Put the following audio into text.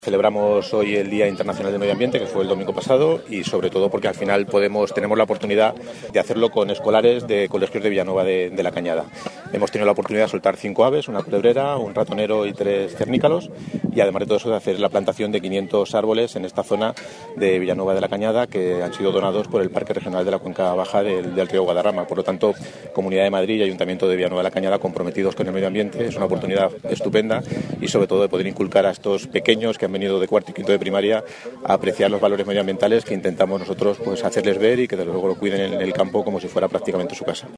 Celebramos hoy el Día Internacional del Medio Ambiente, que fue el domingo pasado, y sobre todo porque al final tenemos la oportunidad de hacerlo con escolares de colegios de Villanueva de la Cañada. Hemos tenido la oportunidad de soltar 5 aves, una culebrera, un ratonero y 3 cernícalos, y además de todo eso de hacer la plantación de 500 árboles en esta zona de Villanueva de la Cañada, que han sido donados por el Parque Regional de la Cuenca Baja del río Guadarrama. Por lo tanto, Comunidad de Madrid y Ayuntamiento de Villanueva de la Cañada comprometidos con el medio ambiente. Es una oportunidad estupenda y sobre todo de poder inculcar a estos pequeños que han venido de cuarto y quinto de primaria a apreciar los valores medioambientales que intentamos nosotros hacerles ver y que desde luego lo cuiden en el campo como si fuera prácticamente su casa.